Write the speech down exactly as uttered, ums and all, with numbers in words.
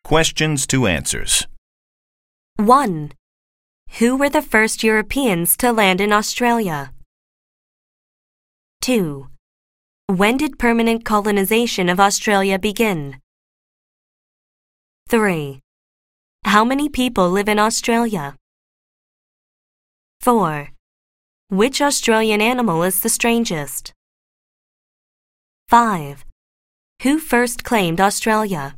Questions to answers. one. Who were the first Europeans to land in Australia? two. When did permanent colonization of Australia begin? three. How many people live in Australia? four. Which Australian animal is the strangest? five. Who first claimed Australia?